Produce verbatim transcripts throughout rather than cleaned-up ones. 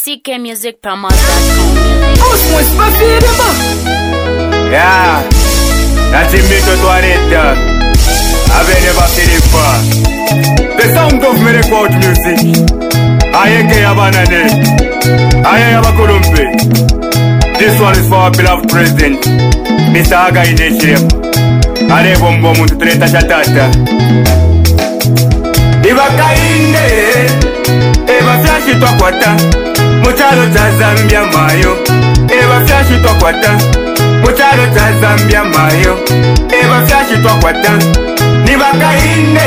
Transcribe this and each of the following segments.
C K Music Promos dot com. Yeah, that's it, me to Toilette. Avec Neva Philippa. The sound of me record music. Ayeke Yabanane. Aye Yabakolumpe. This one is for our beloved president, Mister Aga Ineshiem. Ale bombo muntu tuleta chatata. Ibakainde. Eba flashi twakwata. Muchalo cha Zambia mayo. Eba flashi twakwata. Muchalo cha Zambia mayo. Eba flashi twakwata. Nibakainde.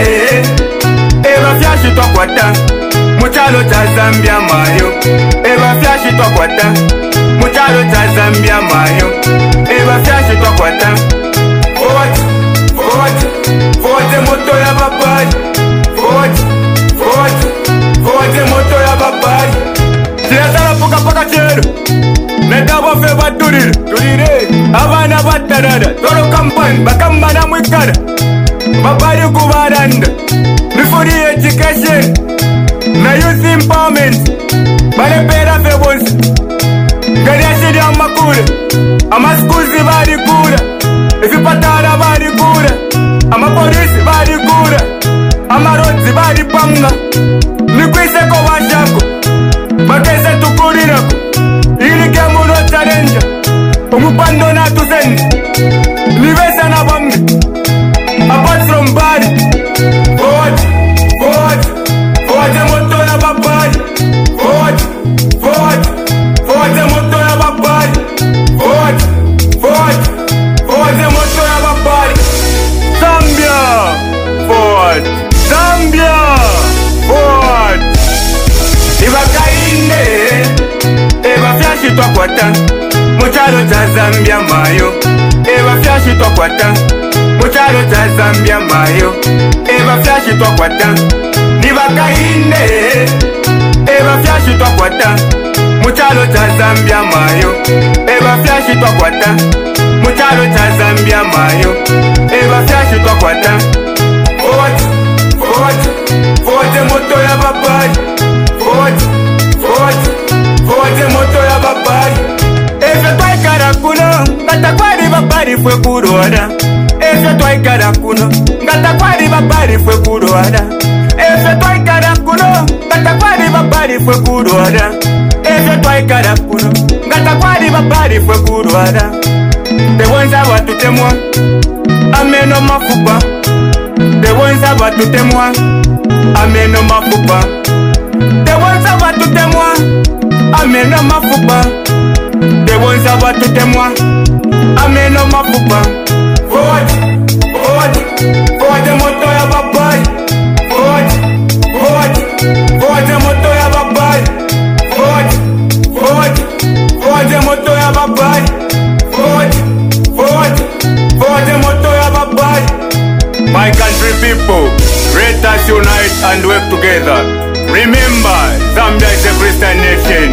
Eba flashi twakwata. Muchalo cha Zambia mayo. Eba flashi twakwata. Muchalo cha Zambia mayo. Eba flashi twakwata. Forward, forward, forward moto ya babari. Forward, forward, forward moto ya babari. Tiratala puka paka chero. Medabo fe baturire, turire. Abana batarada, toro kampan, bakambana mwikara. Babari kubaranda. Before the education, na youth empowerment. Bale pera fe bonsi. Gari ashiri amakure. Ama schools bari kura. Ifipatara bari kura. Ama polisi bari kura. Ama roads bari panga. Nikwise ko washako. Bakese tukurirako. Ili kemu no challenge. Umupando na tuzendi. Nivesa na bambi. Apart from body. Forward, forward, forward moto ya babari. Forward, forward, forward moto ya babari. Forward, forward, forward moto ya babari. Zambia, forward, Zambia, forward. Ibakainde, eba flashi twakwata. Muchalo cha Zambia mayo. Eba flashi twakwata. Muchalo cha Zambia mayo. Eba flashi twakwata. Nibakainde. Eba flashi twakwata. Muchalo cha Zambia mayo. Eba flashi twakwata. Muchalo cha Zambia mayo. Eba flashi twakwata. Forward, forward, forward moto ya babari. Forward, forward, forward moto ya babari. Efe twaikara kuno, ngata kwari babari fwe kuroda. Efe twaikara kuno, ngata kwari babari fwe kuroda. Efe twaikara kuno, ngata kwari babari fwe kuroda. Efe twaikara kuno, ngata kwari babari fwe kuroda. Tewonza watutemwa, ameno mafupa. Tewonza watutemwa, ameno mafupa. Tewonza watutemwa, ameno mafupa. Tewonza watutemwa, ameno mafupa. Forward, forward, forward moto ya babari. Forward, forward, forward moto ya babari. Forward, forward, forward moto ya babari. Forward, forward, forward moto ya babari. My country people, let us unite and work together. Remember, Zambia is a Christian nation.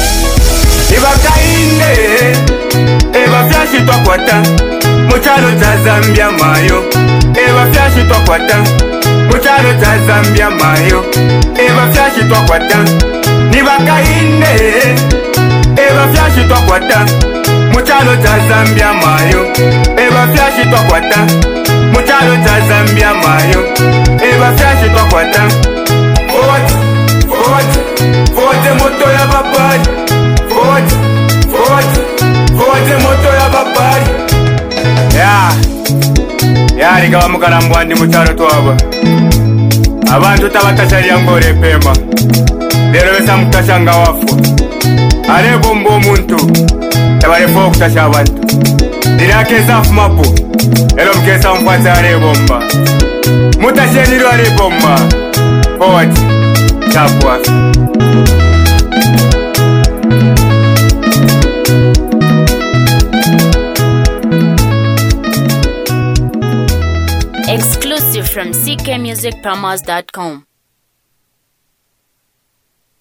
Ibakainde, eba flashi twakwata. Muchalo cha Zambia mayo. Eba flashi twakwata. Muchalo cha Zambia mayo. Eba flashi twakwata. Nibakainde. Eba flashi twakwata. Muchalo cha Zambia mayo. Eba flashi twakwata. Muchalo cha Zambia mayo. Eba flashi twakwata. Forward, forward, forward moto ya babari. Forward, forward, forward moto ya babari. Yeah, yeah, ligawa mukarambu ndi muchalo twaba. Abantu tabatashari ngore pema. Lero besa mutashanga wafu. Ale bombo omuntu. Tabale fo kutasha abantu. Dirake zafu mapo. Elo mkesa mpata ale bomba. Mutasheniro ale bomba. Forward. Chapwa. Exclusive from C K Music Promos dot com.